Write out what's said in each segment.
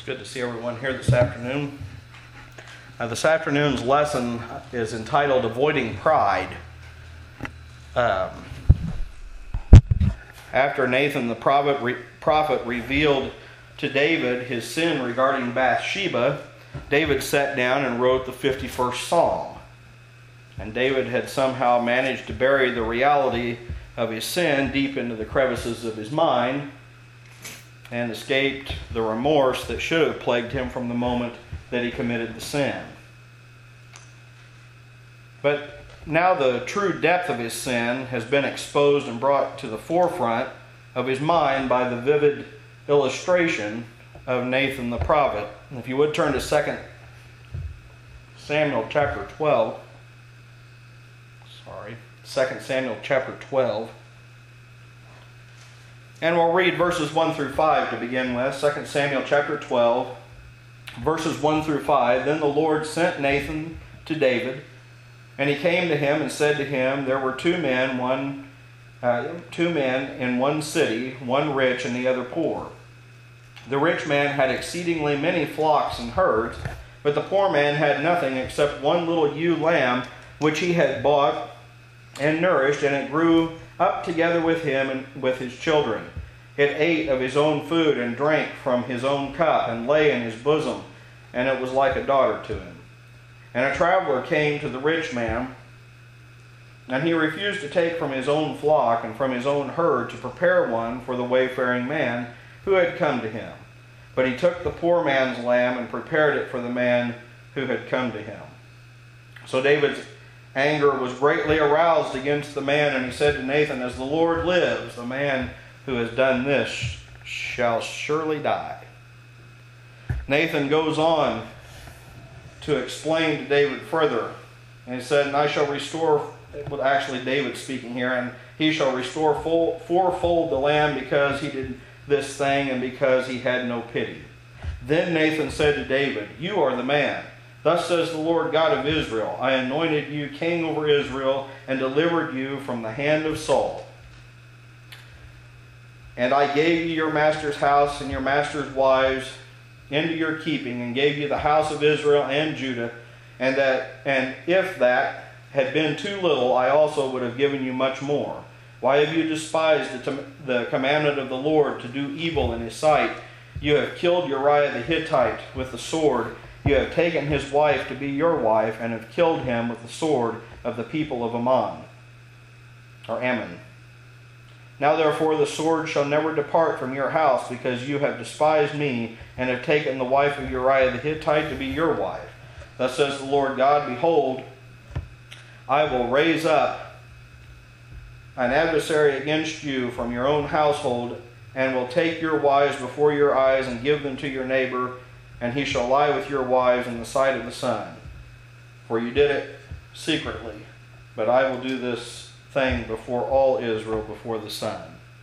Good to see everyone here this afternoon. This afternoon's lesson is entitled Avoiding Pride. After Nathan the prophet revealed to David his sin regarding Bathsheba, David sat down and wrote the 51st Psalm. And David had somehow managed to bury the reality of his sin deep into the crevices of his mind and escaped the remorse that should have plagued him from the moment that he committed the sin. But now the true depth of his sin has been exposed and brought to the forefront of his mind by the vivid illustration of Nathan the prophet. And if you would turn to 2 Samuel chapter 12. 2 Samuel chapter 12. And we'll read verses 1 through 5 to begin with. 2 Samuel chapter 12, verses 1 through 5. Then the Lord sent Nathan to David, and he came to him and said to him, there were two men in one city, one rich and the other poor. The rich man had exceedingly many flocks and herds, but the poor man had nothing except one little ewe lamb, which he had bought and nourished, and it grew up together with him and with his children. It ate of his own food and drank from his own cup and lay in his bosom, and it was like a daughter to him. And a traveler came to the rich man, and he refused to take from his own flock and from his own herd to prepare one for the wayfaring man who had come to him. But he took the poor man's lamb and prepared it for the man who had come to him. So David's anger was greatly aroused against the man, and he said to Nathan, as the Lord lives, the man who has done this shall surely die. Nathan goes on to explain to David further, and he said, and I shall restore, well, actually David speaking here, and he shall restore fourfold the land because he did this thing and because he had no pity. Then Nathan said to David, you are the man. Thus says the Lord God of Israel, I anointed you king over Israel and delivered you from the hand of Saul. And I gave you your master's house and your master's wives into your keeping, and gave you the house of Israel and Judah, and if that had been too little, I also would have given you much more. Why have you despised the commandment of the Lord to do evil in his sight? You have killed Uriah the Hittite with the sword. You have taken his wife to be your wife, and have killed him with the sword of the people of Ammon. Now therefore the sword shall never depart from your house, because you have despised me, and have taken the wife of Uriah the Hittite to be your wife. Thus says the Lord God, behold, I will raise up an adversary against you from your own household, and will take your wives before your eyes, and give them to your neighbor, and he shall lie with your wives in the sight of the sun. For you did it secretly, but I will do this thing before all Israel, before the sun.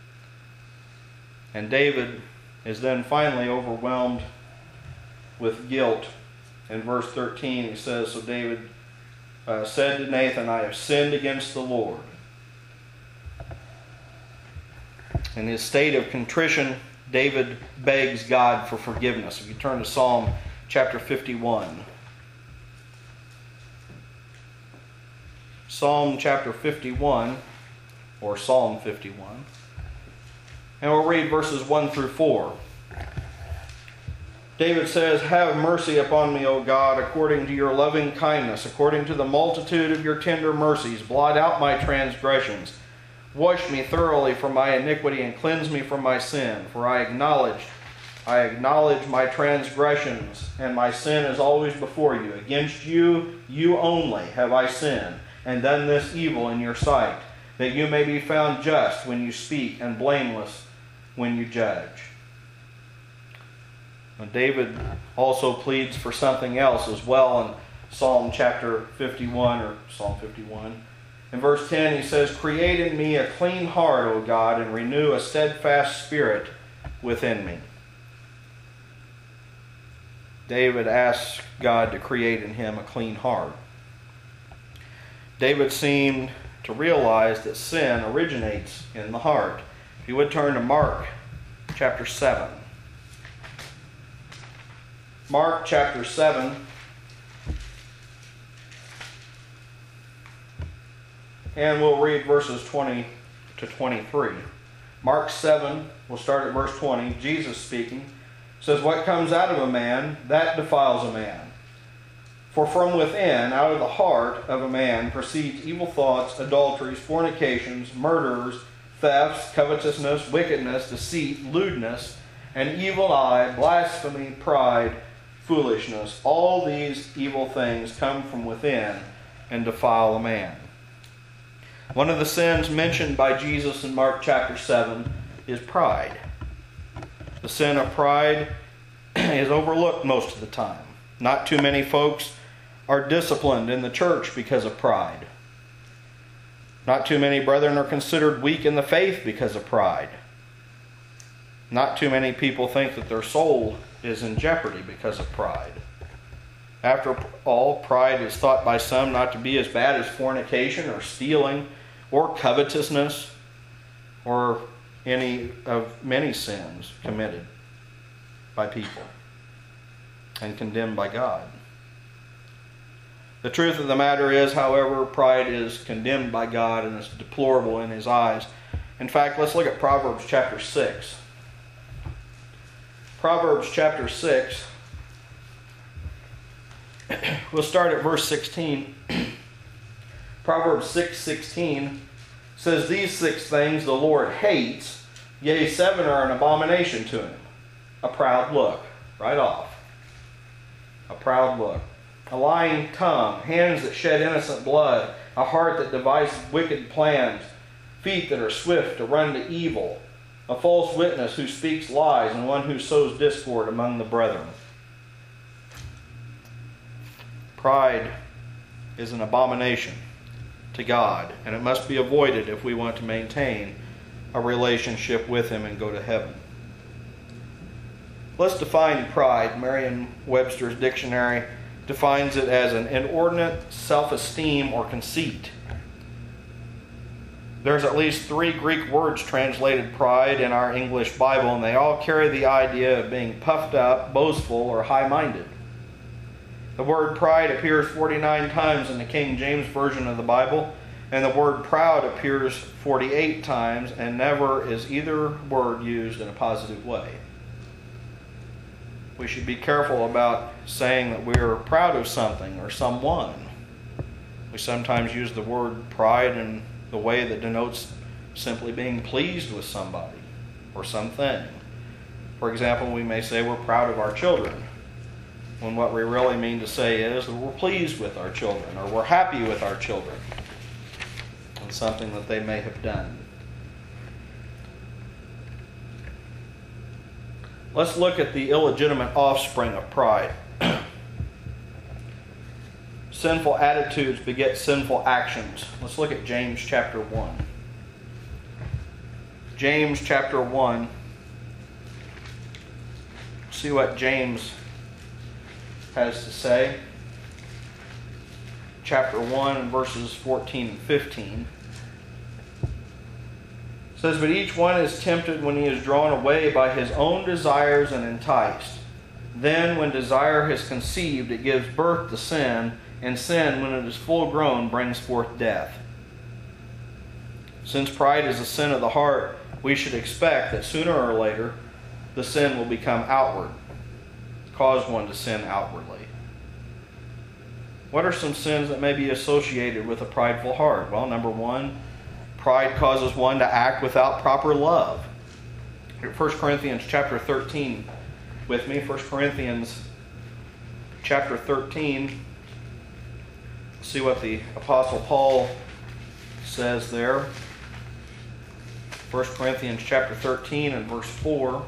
And David is then finally overwhelmed with guilt. In verse 13 he says, so David said to Nathan, I have sinned against the Lord. In his state of contrition, David begs God for forgiveness. If you turn to Psalm chapter 51. Psalm chapter 51, or Psalm 51. And we'll read verses 1 through 4. David says, have mercy upon me, O God, according to your loving kindness, according to the multitude of your tender mercies. Blot out my transgressions. Wash me thoroughly from my iniquity and cleanse me from my sin. For I acknowledge my transgressions, and my sin is always before you. Against you, you only, have I sinned, and done this evil in your sight, that you may be found just when you speak, and blameless when you judge. And David also pleads for something else as well in Psalm chapter 51, or Psalm 51. In verse 10 he says, create in me a clean heart, O God, and renew a steadfast spirit within me. David asks God to create in him a clean heart. David seemed to realize that sin originates in the heart. If you would turn to Mark chapter 7. Mark chapter 7. And we'll read verses 20 to 23. Mark 7, we'll start at verse 20. Jesus speaking, says, "What comes out of a man, that defiles a man. For from within, out of the heart of a man, proceeds evil thoughts, adulteries, fornications, murders, thefts, covetousness, wickedness, deceit, lewdness, an evil eye, blasphemy, pride, foolishness. All these evil things come from within and defile a man." One of the sins mentioned by Jesus in Mark chapter 7 is pride. The sin of pride is overlooked most of the time. Not too many folks are disciplined in the church because of pride. Not too many brethren are considered weak in the faith because of pride. Not too many people think that their soul is in jeopardy because of pride. After all, pride is thought by some not to be as bad as fornication or stealing or covetousness or any of many sins committed by people and condemned by God. The truth of the matter is, however, pride is condemned by God and is deplorable in His eyes. In fact, let's look at Proverbs chapter 6. Proverbs chapter 6. We'll start at verse 16. Proverbs 6:16 says, "These 6 things the Lord hates, yea, 7 are an abomination to Him. A proud look," right off. A proud look. "A lying tongue, hands that shed innocent blood, a heart that devises wicked plans, feet that are swift to run to evil, a false witness who speaks lies, and one who sows discord among the brethren." Pride is an abomination to God, and it must be avoided if we want to maintain a relationship with Him and go to heaven. Let's define pride. Merriam-Webster's dictionary defines it as an inordinate self-esteem or conceit. There's at least 3 Greek words translated pride in our English Bible, and they all carry the idea of being puffed up, boastful, or high-minded. The word pride appears 49 times in the King James Version of the Bible, and the word proud appears 48 times, and never is either word used in a positive way. We should be careful about saying that we are proud of something or someone. We sometimes use the word pride in the way that denotes simply being pleased with somebody or something. For example, we may say we're proud of our children, when what we really mean to say is that we're pleased with our children or we're happy with our children and something that they may have done. Let's look at the illegitimate offspring of pride. Sinful attitudes beget sinful actions. Let's look at James chapter 1. James chapter 1. See what James has to say. Chapter 1, verses 14 and 15. It says, "But each one is tempted when he is drawn away by his own desires and enticed. Then when desire has conceived, it gives birth to sin, and sin, when it is full grown, brings forth death. Since pride is a sin of the heart, we should expect that sooner or later the sin will become outward, cause one to sin outwardly." What are some sins that may be associated with a prideful heart? Well, number 1, pride causes one to act without proper love. 1 Corinthians chapter 13 with me. 1 Corinthians chapter 13. See what the Apostle Paul says there. 1 Corinthians chapter 13 and verse 4.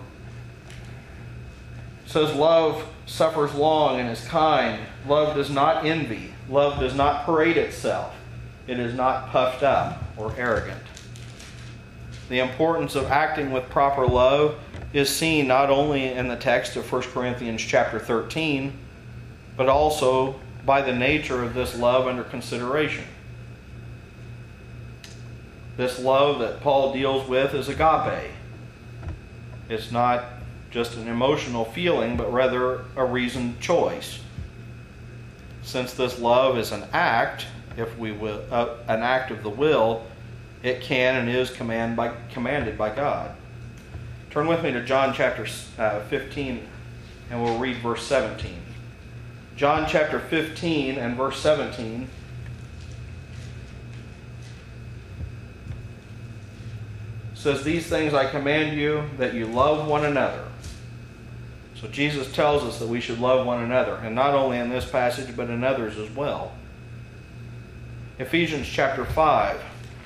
It says, "Love suffers long and is kind. Love does not envy. Love does not parade itself. It is not puffed up or arrogant." The importance of acting with proper love is seen not only in the text of 1 Corinthians chapter 13, but also by the nature of this love under consideration. This love that Paul deals with is agape. It's not just an emotional feeling, but rather a reasoned choice. Since this love is an act, if we will, an act of the will, it can and is commanded by God. Turn with me to John chapter 15, and we'll read verse 17. John chapter 15 and verse 17 says, "These things I command you, that you love one another." So Jesus tells us that we should love one another, and not only in this passage, but in others as well. Ephesians chapter 5.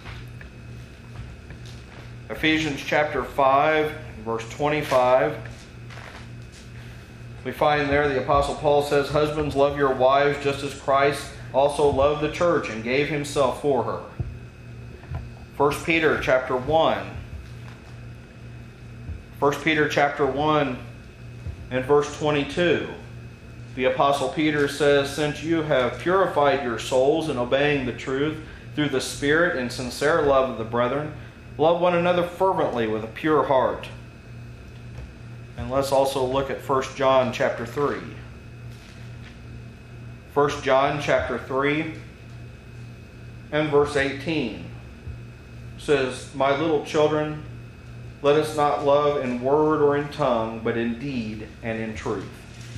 Ephesians chapter 5, verse 25. We find there the Apostle Paul says, "Husbands, love your wives just as Christ also loved the church and gave himself for her." 1 Peter chapter 1. 1 Peter chapter 1 and verse 22. The Apostle Peter says, "Since you have purified your souls in obeying the truth through the Spirit and sincere love of the brethren, love one another fervently with a pure heart." And let's also look at 1 John chapter 3. 1 John chapter 3 and verse 18 says, "My little children, let us not love in word or in tongue, but in deed and in truth."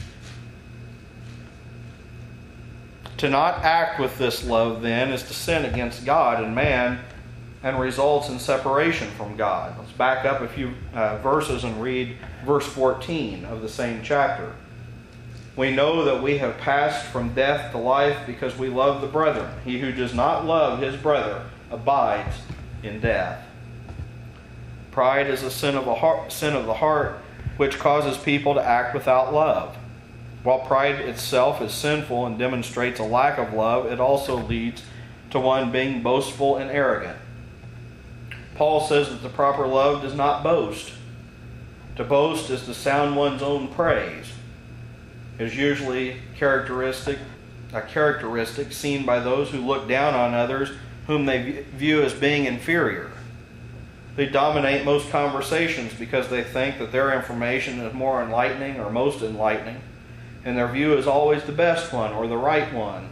To not act with this love, then, is to sin against God and man, and results in separation from God. Let's back up a few verses and read verse 14 of the same chapter. "We know that we have passed from death to life because we love the brethren. He who does not love his brother abides in death." Pride is a sin of the heart, which causes people to act without love. While pride itself is sinful and demonstrates a lack of love, it also leads to one being boastful and arrogant. Paul says that the proper love does not boast. To boast is to sound one's own praise. It is usually a characteristic seen by those who look down on others whom they view as being inferior. They dominate most conversations because they think that their information is more enlightening or most enlightening, and their view is always the best one or the right one.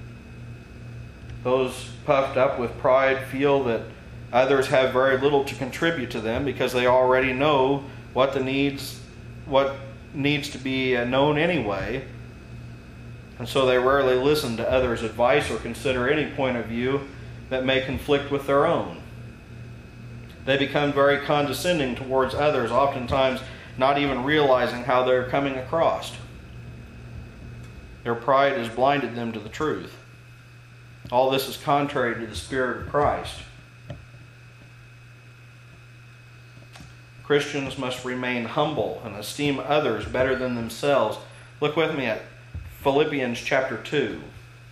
Those puffed up with pride feel that others have very little to contribute to them because they already know what needs to be known anyway, and so they rarely listen to others' advice or consider any point of view that may conflict with their own. They become very condescending towards others, oftentimes not even realizing how they're coming across. Their pride has blinded them to the truth. All this is contrary to the Spirit of Christ. Christians must remain humble and esteem others better than themselves. Look with me at Philippians chapter 2.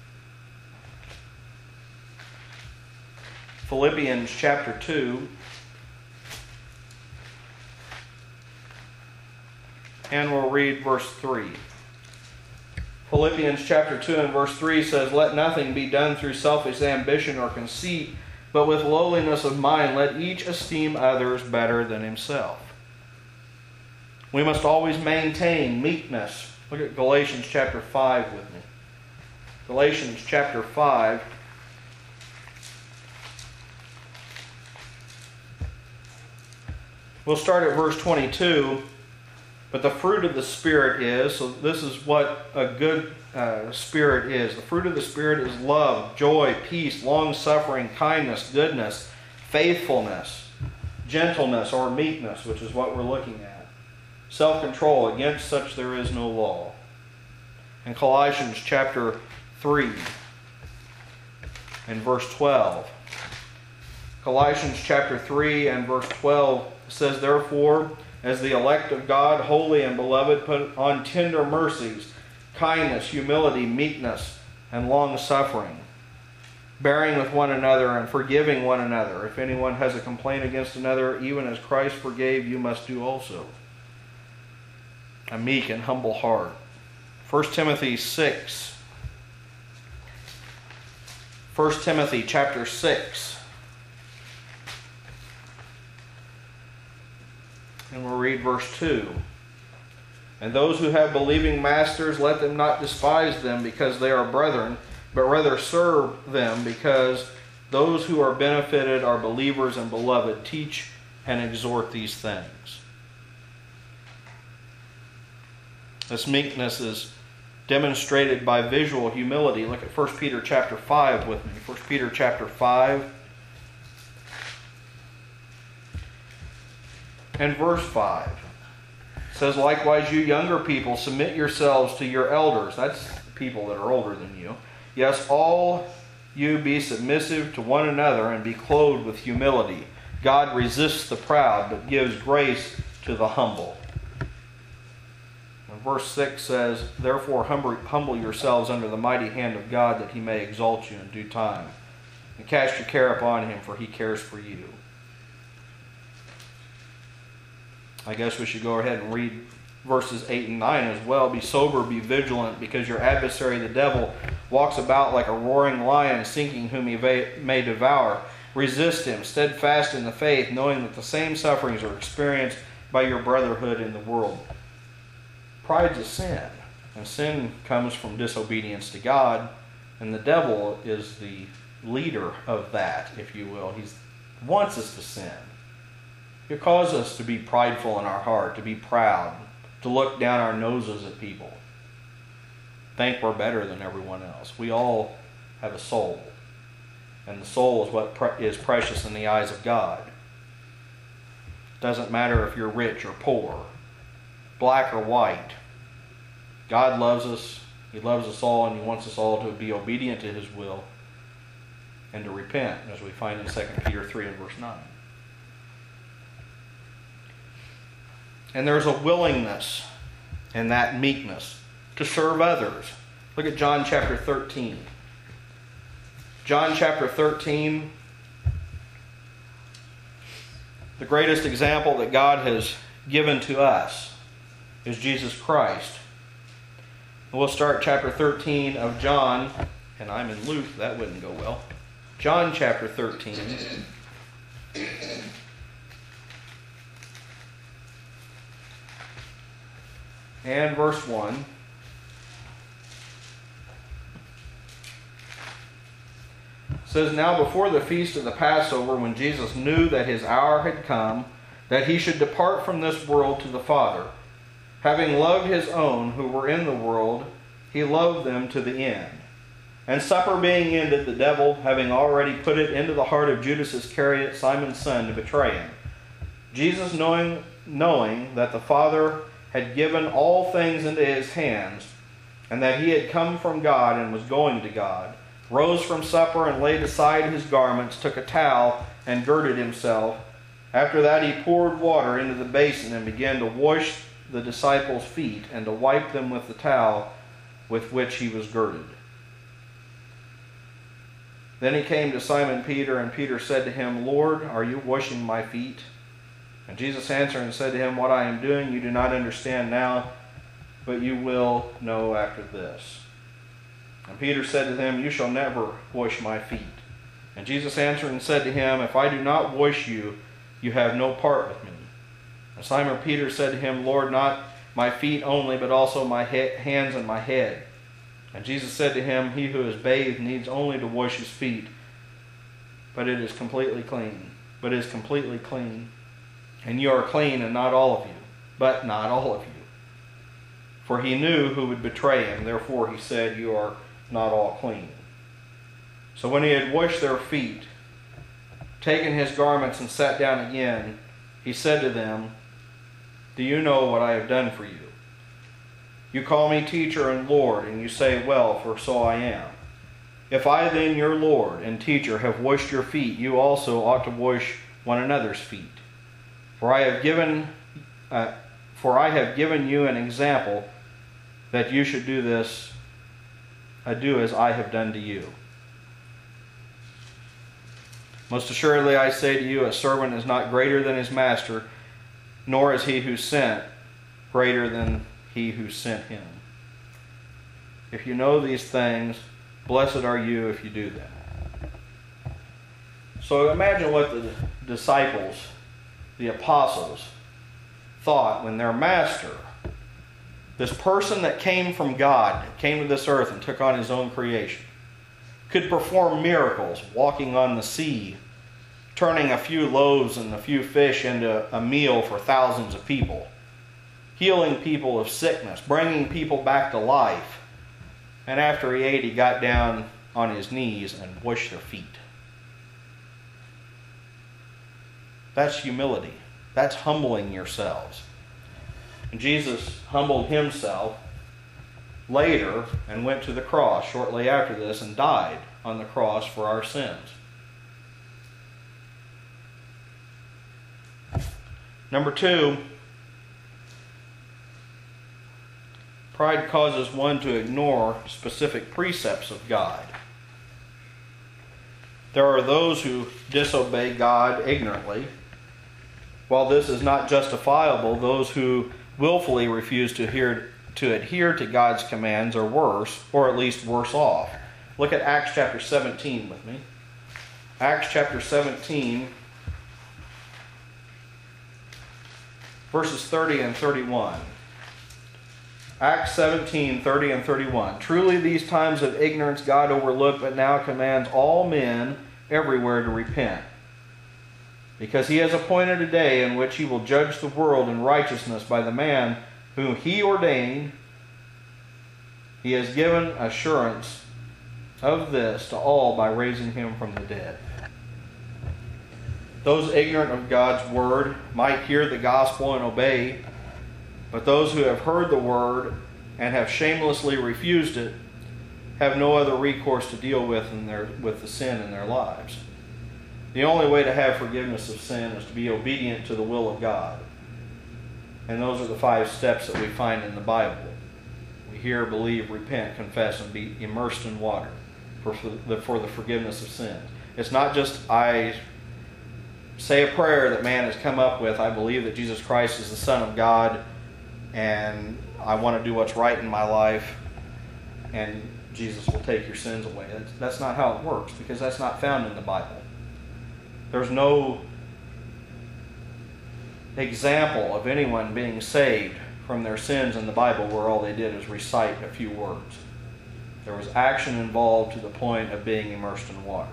Philippians chapter 2. And we'll read verse 3. Philippians chapter 2 and verse 3 says, "Let nothing be done through selfish ambition or conceit, but with lowliness of mind let each esteem others better than himself." We must always maintain meekness. Look at Galatians chapter 5 with me. Galatians chapter 5. We'll start at verse 22. "But the fruit of the Spirit is," so this is what a good spirit is. The fruit of the Spirit is love, joy, peace, long-suffering, kindness, goodness, faithfulness, gentleness or meekness, which is what we're looking at. Self-control. Against such there is no law. In Colossians chapter 3 and verse 12. Colossians chapter 3 and verse 12 says, "Therefore, as the elect of God, holy and beloved, put on tender mercies, kindness, humility, meekness, and long-suffering, bearing with one another and forgiving one another. If anyone has a complaint against another, even as Christ forgave, you must do also." A meek and humble heart. 1 Timothy 6. 1 Timothy chapter 6. And we'll read verse 2. And those who have believing masters, let them not despise them because they are brethren, but rather serve them, because those who are benefited are believers and beloved. Teach and exhort these things. This meekness is demonstrated by visual humility. Look at 1 Peter chapter 5 with me. 1 Peter chapter 5 and verse 5. It says, likewise, you younger people, submit yourselves to your elders. That's people that are older than you. Yes, all you be submissive to one another and be clothed with humility. God resists the proud, but gives grace to the humble. And verse 6 says, therefore humble yourselves under the mighty hand of God, that he may exalt you in due time. And cast your care upon him, for he cares for you. I guess we should go ahead and read verses 8 and 9 as well. Be sober, be vigilant, because your adversary the devil walks about like a roaring lion, seeking whom he may devour. Resist him, steadfast in the faith, knowing that the same sufferings are experienced by your brotherhood in the world. Pride's a sin, and sin comes from disobedience to God, and the devil is the leader of that, if you will. He wants us to sin. He'll cause us to be prideful in our heart, to be proud, to look down our noses at people, think we're better than everyone else. We all have a soul, and the soul is what is precious in the eyes of God. It doesn't matter if you're rich or poor, black or white. God loves us. He loves us all, and he wants us all to be obedient to his will and to repent, as we find in 2 Peter 3 and verse 9. And there's a willingness in that meekness to serve others. Look at John chapter 13. John chapter 13, the greatest example that God has given to us is Jesus Christ. And we'll start chapter 13 of John, and I'm in Luke, that wouldn't go well. John chapter 13. And verse 1. It says, now before the feast of the Passover, when Jesus knew that his hour had come, that he should depart from this world to the Father, having loved his own who were in the world, he loved them to the end. And supper being ended, the devil, having already put it into the heart of Judas Iscariot, Simon's son, to betray him. Jesus, knowing that the Father had given all things into his hands, and that he had come from God and was going to God, rose from supper and laid aside his garments, took a towel and girded himself. After that he poured water into the basin and began to wash the disciples' feet and to wipe them with the towel with which he was girded. Then he came to Simon Peter, and Peter said to him, Lord, are you washing my feet? And Jesus answered and said to him, what I am doing you do not understand now, but you will know after this. And Peter said to him, you shall never wash my feet. And Jesus answered and said to him, if I do not wash you, you have no part with me. And Simon Peter said to him, Lord, not my feet only, but also my hands and my head. And Jesus said to him, he who is bathed needs only to wash his feet, but is completely clean. And you are clean, and not all of you, but not all of you. For he knew who would betray him, therefore he said, you are not all clean. So when he had washed their feet, taken his garments and sat down again, he said to them, do you know what I have done for you? You call me teacher and Lord, and you say, well, for so I am. If I then, your Lord and teacher, have washed your feet, you also ought to wash one another's feet. For I have given you an example that you should do this, do as I have done to you. Most assuredly I say to you, a servant is not greater than his master, nor is he who sent greater than he who sent him. If you know these things, blessed are you if you do them. So imagine what the disciples, the apostles, thought when their master This person that came from God, came to this earth and took on his own creation, could perform miracles, walking on the sea, turning a few loaves and a few fish into a meal for thousands of people, healing people of sickness, bringing people back to life. And after he ate, he got down on his knees and washed their feet. That's humility. That's humbling yourselves. And Jesus humbled himself later and went to the cross shortly after this and died on the cross for our sins. Number 2, pride causes one to ignore specific precepts of God. There are those who disobey God ignorantly. While this is not justifiable, those who willfully refuse to adhere to God's commands are worse, or at least worse off. Look at Acts chapter 17 with me. Acts chapter 17, verses 30 and 31. Acts 17, 30 and 31. Truly these times of ignorance God overlooked, but now commands all men everywhere to repent. Because he has appointed a day in which he will judge the world in righteousness by the man whom he ordained. He has given assurance of this to all by raising him from the dead. Those ignorant of God's word might hear the gospel and obey, but those who have heard the word and have shamelessly refused it have no other recourse to deal with the sin in their lives. The only way to have forgiveness of sin is to be obedient to the will of God. And those are the 5 steps that we find in the Bible. We hear, believe, repent, confess, and be immersed in water for the forgiveness of sins. It's not just I say a prayer that man has come up with. I believe that Jesus Christ is the Son of God and I want to do what's right in my life and Jesus will take your sins away. That's not how it works, because that's not found in the Bible. There's no example of anyone being saved from their sins in the Bible where all they did is recite a few words. There was action involved to the point of being immersed in water.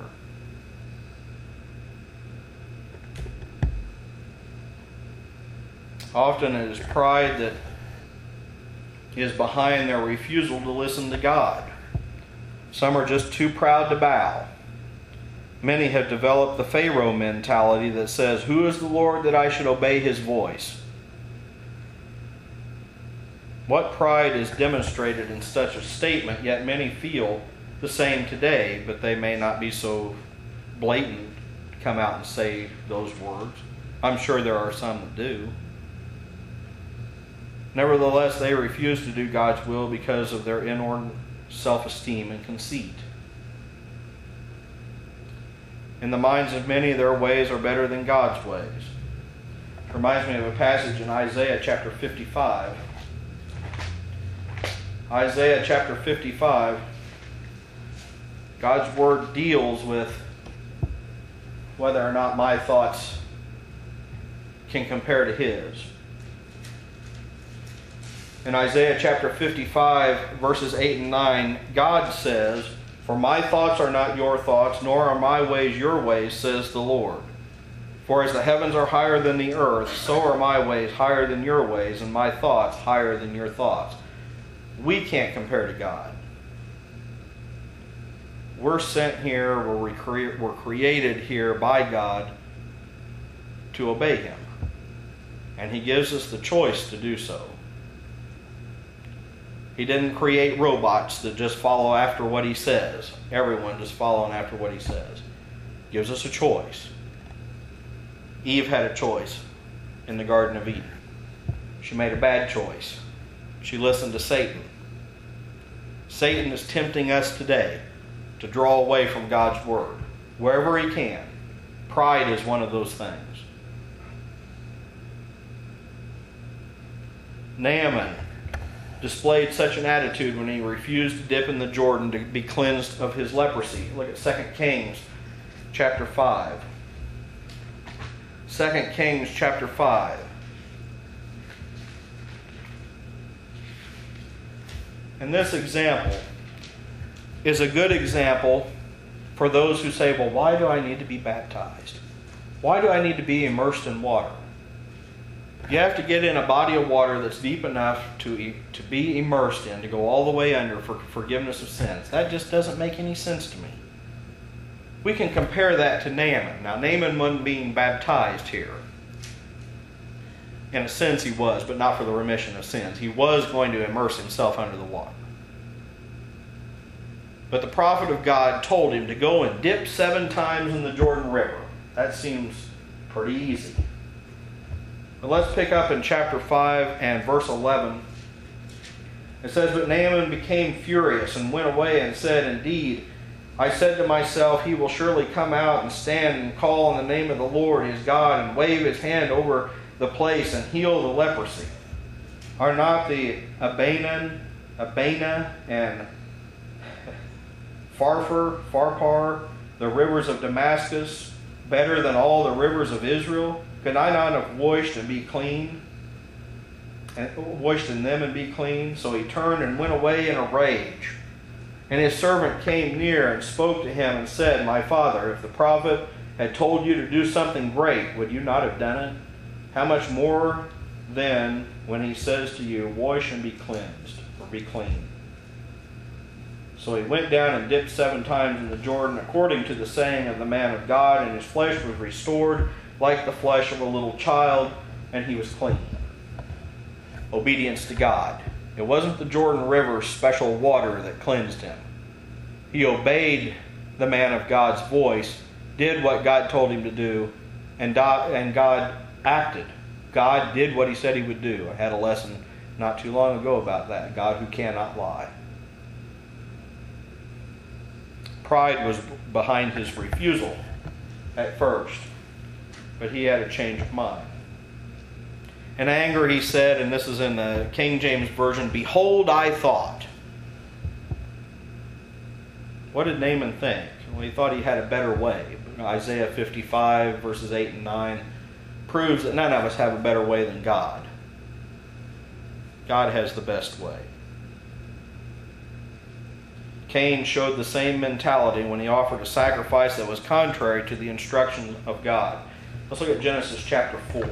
Often it is pride that is behind their refusal to listen to God. Some are just too proud to bow. Many have developed the Pharaoh mentality that says, "Who is the Lord that I should obey his voice?" What pride is demonstrated in such a statement, yet many feel the same today, but they may not be so blatant to come out and say those words. I'm sure there are some that do. Nevertheless, they refuse to do God's will because of their inordinate self-esteem and conceit. In the minds of many, their ways are better than God's ways. It reminds me of a passage in Isaiah chapter 55. Isaiah chapter 55, God's word deals with whether or not my thoughts can compare to his. In Isaiah chapter 55, verses 8 and 9, God says, "For my thoughts are not your thoughts, nor are my ways your ways, says the Lord. For as the heavens are higher than the earth, so are my ways higher than your ways, and my thoughts higher than your thoughts." We can't compare to God. We're sent here, we're created here by God to obey him. And he gives us the choice to do so. He didn't create robots that just follow after what he says. Everyone just following after what he says. He gives us a choice. Eve had a choice in the Garden of Eden. She made a bad choice. She listened to Satan. Satan is tempting us today to draw away from God's word wherever he can. Pride is one of those things. Naaman displayed such an attitude when he refused to dip in the Jordan to be cleansed of his leprosy. Look at 2 Kings chapter 5. 2 Kings chapter 5. And this example is a good example for those who say, well, why do I need to be baptized? Why do I need to be immersed in water? You have to get in a body of water that's deep enough to be immersed in, to go all the way under for forgiveness of sins. That just doesn't make any sense to me. We can compare that to Naaman. Now, Naaman wasn't being baptized here. In a sense he was, but not for the remission of sins. He was going to immerse himself under the water. But the prophet of God told him to go and dip 7 times in the Jordan River. That seems pretty easy. But let's pick up in chapter 5 and verse 11. It says, "But Naaman became furious and went away and said, 'Indeed, I said to myself, he will surely come out and stand and call on the name of the Lord his God and wave his hand over the place and heal the leprosy. Are not the Abana and Pharpar, the rivers of Damascus, better than all the rivers of Israel? Could I not have washed in them and be clean?' So he turned and went away in a rage. And his servant came near and spoke to him and said, 'My father, if the prophet had told you to do something great, would you not have done it? How much more then when he says to you, wash and be cleansed,' or be clean. So he went down and dipped 7 times in the Jordan, according to the saying of the man of God, and his flesh was restored like the flesh of a little child, and he was clean." Obedience to God. It wasn't the Jordan River's special water that cleansed him. He obeyed the man of God's voice, did what God told him to do, and God acted. God did what he said he would do. I had a lesson not too long ago about that. God who cannot lie. Pride was behind his refusal at first, but he had a change of mind. In anger he said, and this is in the King James Version, "Behold, I thought." What did Naaman think? Well, he thought he had a better way. Isaiah 55 verses 8 and 9 proves that none of us have a better way than God. God has the best way. Cain showed the same mentality when he offered a sacrifice that was contrary to the instructions of God. Let's look at Genesis chapter 4.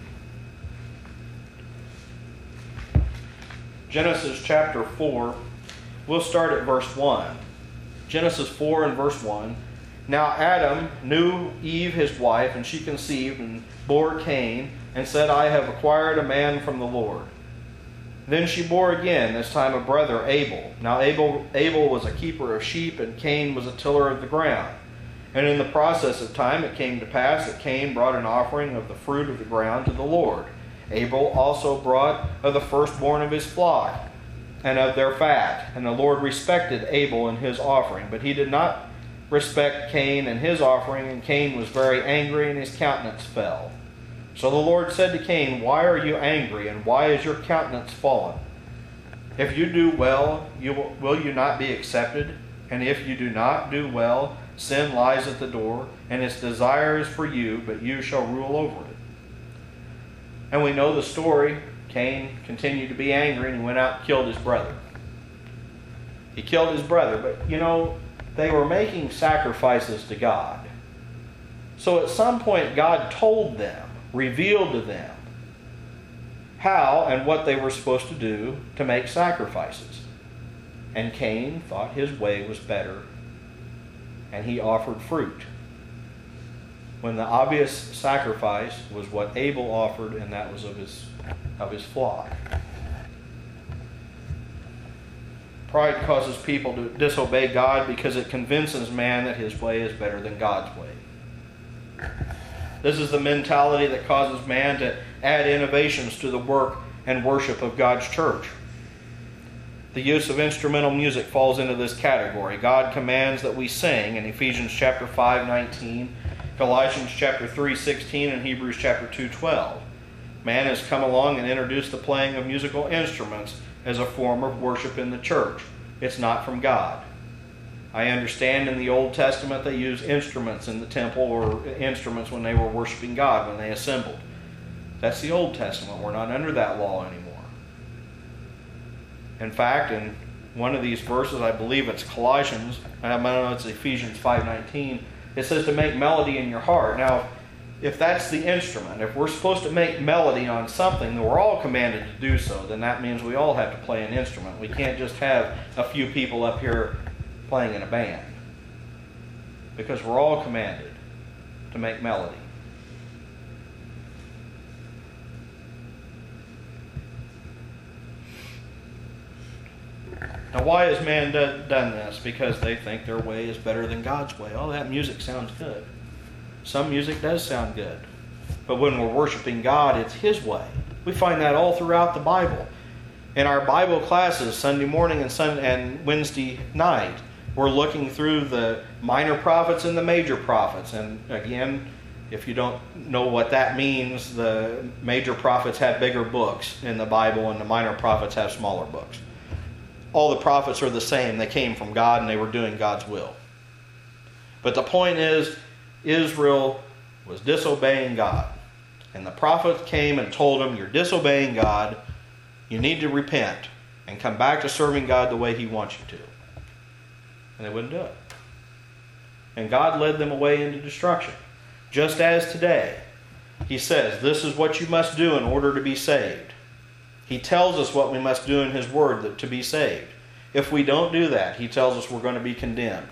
Genesis chapter 4, we'll start at verse 1. Genesis 4 and verse 1. "Now Adam knew Eve his wife, and she conceived and bore Cain, and said, I have acquired a man from the Lord. Then she bore again, this time a brother, Abel. Now Abel was a keeper of sheep, and Cain was a tiller of the ground. And in the process of time it came to pass that Cain brought an offering of the fruit of the ground to the Lord. Abel also brought of the firstborn of his flock, and of their fat. And the Lord respected Abel and his offering, but he did not respect Cain and his offering, and Cain was very angry, and his countenance fell. So the Lord said to Cain, Why are you angry, and why is your countenance fallen? If you do well, will you not be accepted? And if you do not do well, sin lies at the door, and its desire is for you, but you shall rule over it. And we know the story. Cain continued to be angry, and he went out and killed his brother. He killed his brother, but they were making sacrifices to God. So at some point God told them, revealed to them, how and what they were supposed to do to make sacrifices. And Cain thought his way was better, and he offered fruit, when the obvious sacrifice was what Abel offered, and that was of his flock. Pride causes people to disobey God because it convinces man that his way is better than God's way. This is the mentality that causes man to add innovations to the work and worship of God's church. The use of instrumental music falls into this category. God commands that we sing in Ephesians chapter 5:19, Colossians chapter 3:16, and Hebrews chapter 2:12. Man has come along and introduced the playing of musical instruments as a form of worship in the church. It's not from God. I understand in the Old Testament they used instruments in the temple, or instruments when they were worshiping God, when they assembled. That's the Old Testament. We're not under that law anymore. In fact, in one of these verses, I believe it's Colossians, I don't know, it's Ephesians 5:19, it says to make melody in your heart. Now, if that's the instrument, if we're supposed to make melody on something, then we're all commanded to do so. Then that means we all have to play an instrument. We can't just have a few people up here playing in a band, because we're all commanded to make melody. Now, why has man done this? Because they think their way is better than God's way. Oh, that music sounds good. Some music does sound good. But when we're worshiping God, it's His way. We find that all throughout the Bible. In our Bible classes, Sunday morning and Wednesday night, we're looking through the minor prophets and the major prophets. And again, if you don't know what that means, the major prophets have bigger books in the Bible and the minor prophets have smaller books. All the prophets are the same. They came from God and they were doing God's will. But the point is, Israel was disobeying God. And the prophet came and told them, you're disobeying God. You need to repent and come back to serving God the way He wants you to. And they wouldn't do it. And God led them away into destruction. Just as today, He says, this is what you must do in order to be saved. He tells us what we must do in His Word to be saved. If we don't do that, He tells us we're going to be condemned.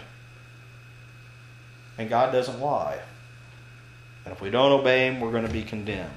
And God doesn't lie. And if we don't obey Him, we're going to be condemned.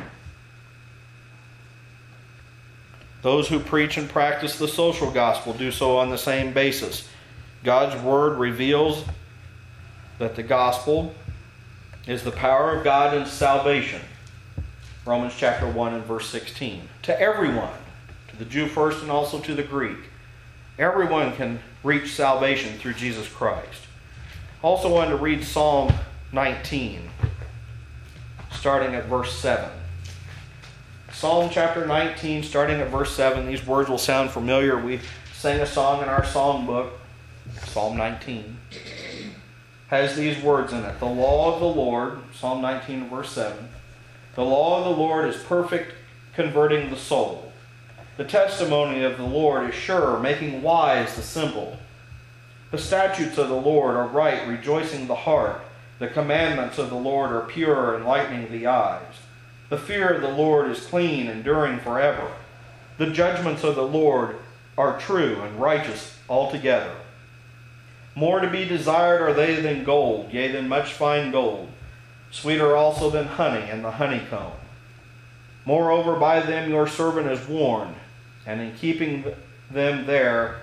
Those who preach and practice the social gospel do so on the same basis. God's Word reveals that the gospel is the power of God in salvation. Romans chapter 1 and verse 16. To everyone, to the Jew first and also to the Greek. Everyone can reach salvation through Jesus Christ. Also wanted to read Psalm 19, starting at verse 7. Psalm chapter 19, starting at verse 7. These words will sound familiar. We sang a song in our song book, Psalm 19. Has these words in it. The law of the Lord, Psalm 19 verse 7. The law of the Lord is perfect, converting the soul. The testimony of the Lord is sure, making wise the simple. The statutes of the Lord are right, rejoicing the heart. The commandments of the Lord are pure, enlightening the eyes. The fear of the Lord is clean, enduring forever. The judgments of the Lord are true and righteous altogether. More to be desired are they than gold, yea, than much fine gold. Sweeter also than honey and the honeycomb. Moreover, by them your servant is warned, and in keeping them there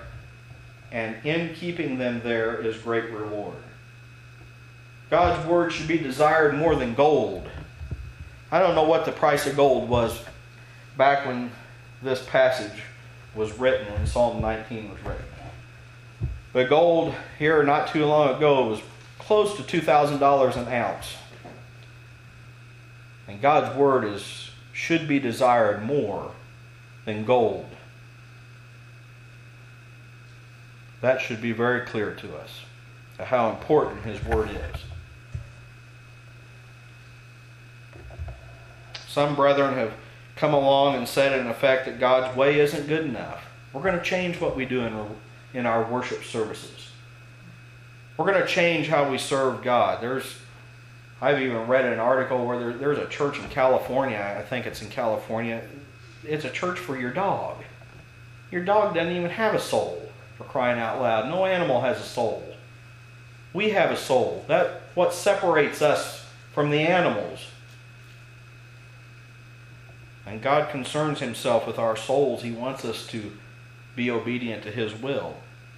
is great reward. God's word should be desired more than gold. I don't know what the price of gold was back when this passage was written, when Psalm 19 was written. But gold here not too long ago was close to $2,000 an ounce. And God's word should be desired more than gold. That should be very clear to us, how important His word is. Some brethren have come along and said in effect that God's way isn't good enough. We're going to change what we do in our worship services. We're going to change how we serve God. I've even read an article where there's a church in California, I think it's in California, it's a church for your dog. Your dog doesn't even have a soul, for crying out loud. No animal has a soul. We have a soul. That's what separates us from the animals. And God concerns Himself with our souls. He wants us to be obedient to His will.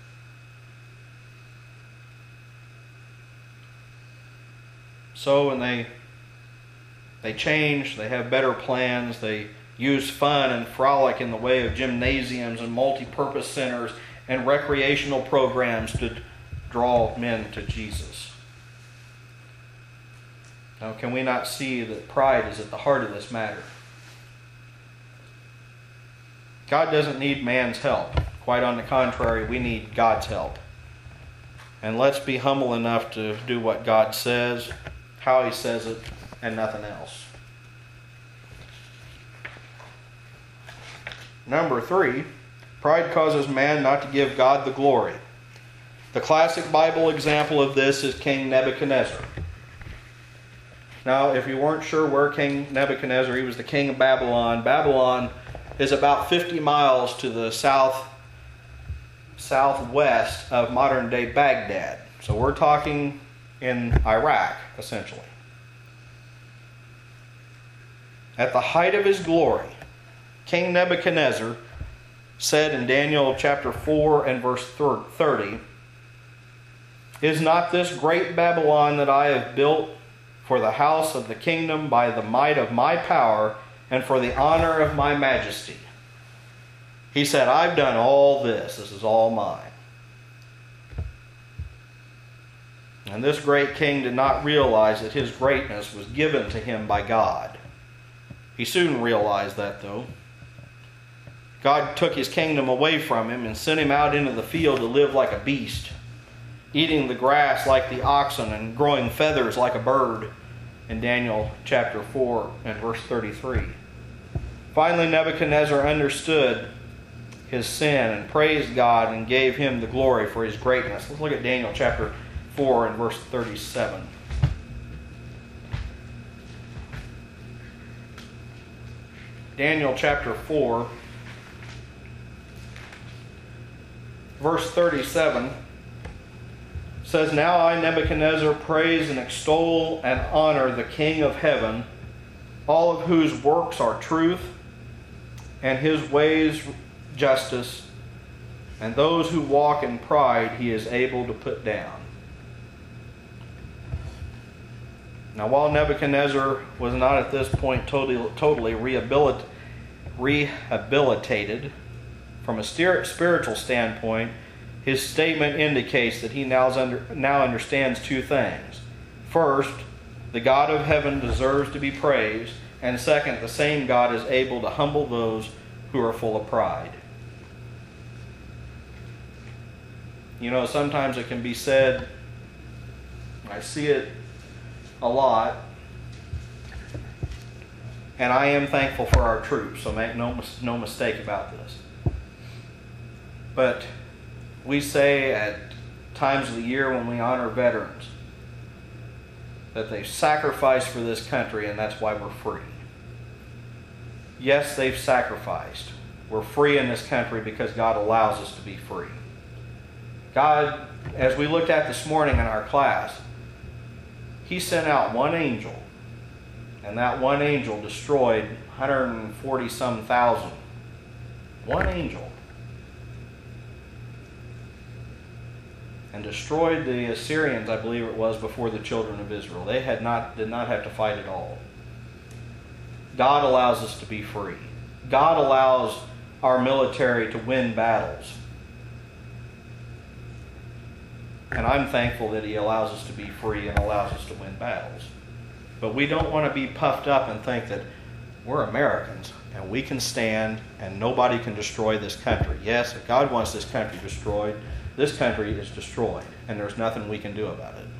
So when they change, they have better plans, they use fun and frolic in the way of gymnasiums and multi-purpose centers and recreational programs to draw men to Jesus. Now, can we not see that pride is at the heart of this matter? God doesn't need man's help. Quite on the contrary, we need God's help. And let's be humble enough to do what God says, how He says it, and nothing else. Number 3, Pride causes man not to give God the glory. The classic Bible example of this is King Nebuchadnezzar. Now, if you weren't sure where King Nebuchadnezzar, he was the king of Babylon. Babylon is about 50 miles to the southwest of modern-day Baghdad. So we're talking in Iraq, essentially. At the height of his glory, King Nebuchadnezzar said in Daniel chapter 4 and verse 30, "Is not this great Babylon that I have built for the house of the kingdom by the might of my power and for the honor of my majesty?" He said, "I've done all this. This is all mine." And this great king did not realize that his greatness was given to him by God. He soon realized that, though. God took his kingdom away from him and sent him out into the field to live like a beast, eating the grass like the oxen and growing feathers like a bird, in Daniel chapter 4 and verse 33. Finally, Nebuchadnezzar understood his sin and praised God and gave him the glory for his greatness. Let's look at Daniel chapter 4 and verse 37. Daniel chapter 4, verse 37 says, "Now I, Nebuchadnezzar, praise and extol and honor the King of heaven, all of whose works are truth, and his ways justice, and those who walk in pride he is able to put down." Now, while Nebuchadnezzar was not at this point totally rehabilitated from a spiritual standpoint, his statement indicates that he now understands two things. First, the God of heaven deserves to be praised, and second, the same God is able to humble those who are full of pride. You know, sometimes it can be said, I see it a lot, and I am thankful for our troops, so make no mistake about this. But we say at times of the year when we honor veterans that they've sacrificed for this country, and that's why we're free. Yes, they've sacrificed. We're free in this country because God allows us to be free. God, as we looked at this morning in our class, He sent out one angel, and that one angel destroyed 140-some thousand. One angel. And destroyed the Assyrians, I believe it was, before the children of Israel. They did not have to fight at all. God allows us to be free. God allows our military to win battles. And I'm thankful that He allows us to be free and allows us to win battles. But we don't want to be puffed up and think that we're Americans and we can stand and nobody can destroy this country. Yes, if God wants this country destroyed, this country is destroyed, and there's nothing we can do about it.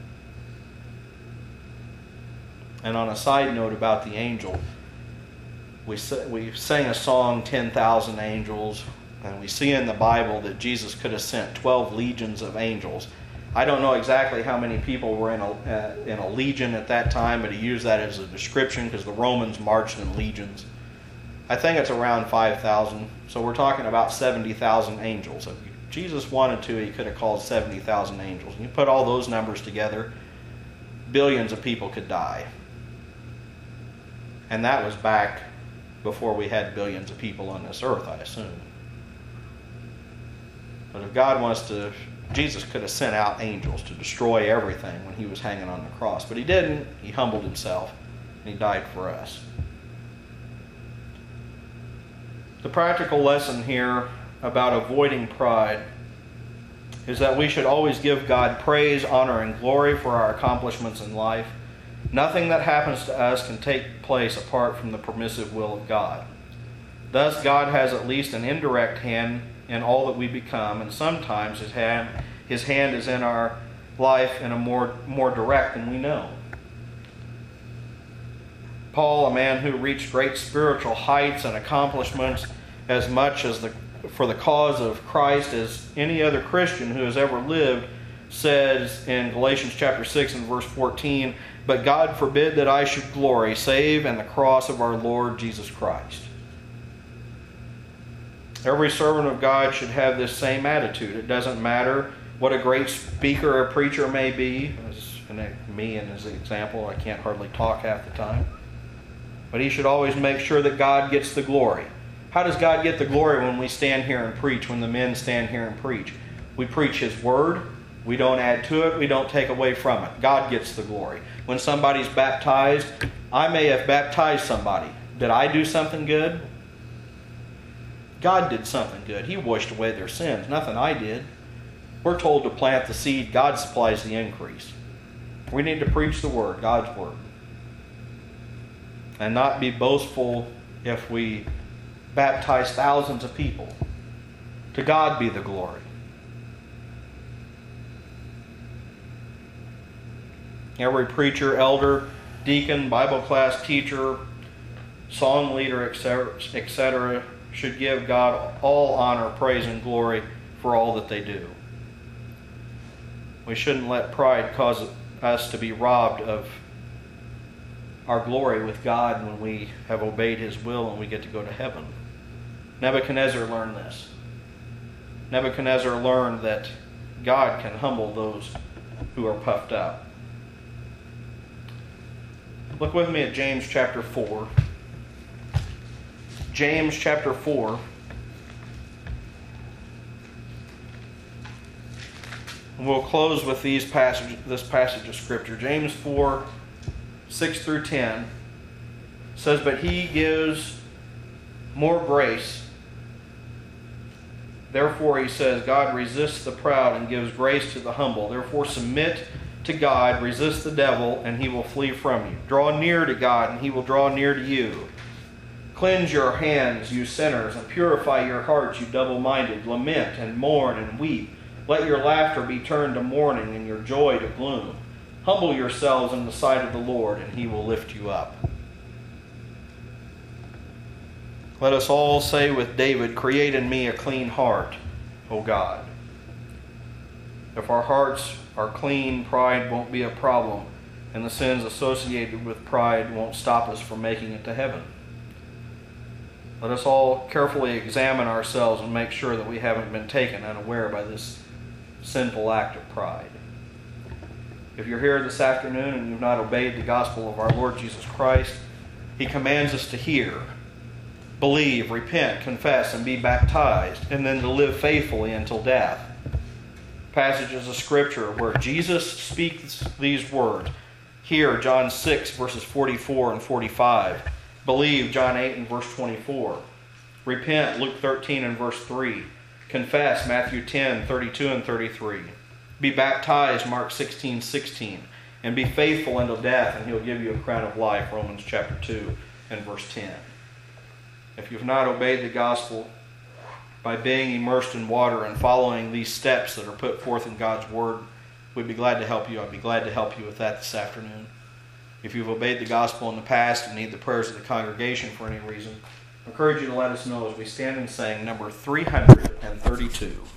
And on a side note about the angel, we sang a song, 10,000 Angels, and we see in the Bible that Jesus could have sent 12 legions of angels. I don't know exactly how many people were in a legion at that time, but he used that as a description because the Romans marched in legions. I think it's around 5,000, so we're talking about 70,000 angels. If Jesus wanted to, He could have called 70,000 angels. And you put all those numbers together, billions of people could die. And that was back before we had billions of people on this earth, I assume. But if God wants to, Jesus could have sent out angels to destroy everything when He was hanging on the cross. But He didn't. He humbled Himself, and He died for us. The practical lesson here about avoiding pride is that we should always give God praise, honor, and glory for our accomplishments in life. Nothing that happens to us can take place apart from the permissive will of God. Thus, God has at least an indirect hand in all that we become, and sometimes His hand is in our life in a more direct than we know. Paul, a man who reached great spiritual heights and accomplishments as much as the for the cause of Christ as any other Christian who has ever lived says in Galatians chapter 6 and verse 14, "But God forbid that I should glory, save in the cross of our Lord Jesus Christ." Every servant of God should have this same attitude. It doesn't matter what a great speaker or preacher may be. Me and as an example, I can't hardly talk half the time. But he should always make sure that God gets the glory. How does God get the glory when we stand here and preach, when the men stand here and preach? We preach His Word. We don't add to it. We don't take away from it. God gets the glory. When somebody's baptized, I may have baptized somebody. Did I do something good? God did something good. He washed away their sins. Nothing I did. We're told to plant the seed. God supplies the increase. We need to preach the Word, God's Word. And not be boastful if we baptize thousands of people. To God be the glory. Every preacher, elder, deacon, Bible class teacher, song leader, etc., should give God all honor, praise, and glory for all that they do. We shouldn't let pride cause us to be robbed of our glory with God when we have obeyed His will and we get to go to heaven. Nebuchadnezzar learned this. Nebuchadnezzar learned that God can humble those who are puffed up. Look with me at James chapter 4. James chapter 4. And we'll close with this passage of Scripture. James 4, 6 through 10 says, "But He gives more grace. Therefore," he says, "God resists the proud and gives grace to the humble. Therefore submit to God, resist the devil, and he will flee from you. Draw near to God, and He will draw near to you. Cleanse your hands, you sinners, and purify your hearts, you double-minded. Lament and mourn and weep. Let your laughter be turned to mourning and your joy to gloom. Humble yourselves in the sight of the Lord, and He will lift you up." Let us all say with David, "Create in me a clean heart, O God." If our hearts are clean, pride won't be a problem, and the sins associated with pride won't stop us from making it to heaven. Let us all carefully examine ourselves and make sure that we haven't been taken unaware by this sinful act of pride. If you're here this afternoon and you've not obeyed the gospel of our Lord Jesus Christ, He commands us to hear, believe, repent, confess, and be baptized, and then to live faithfully until death. Passages of Scripture where Jesus speaks these words. Hear John 6, verses 44 and 45. Believe, John 8 and verse 24. Repent, Luke 13 and verse 3. Confess, Matthew 10, 32 and 33. Be baptized, Mark 16, 16. And be faithful until death, and He'll give you a crown of life, Romans chapter 2 and verse 10. If you've not obeyed the gospel by being immersed in water and following these steps that are put forth in God's Word, we'd be glad to help you. I'd be glad to help you with that this afternoon. If you've obeyed the gospel in the past and need the prayers of the congregation for any reason, I encourage you to let us know as we stand and sing number 332.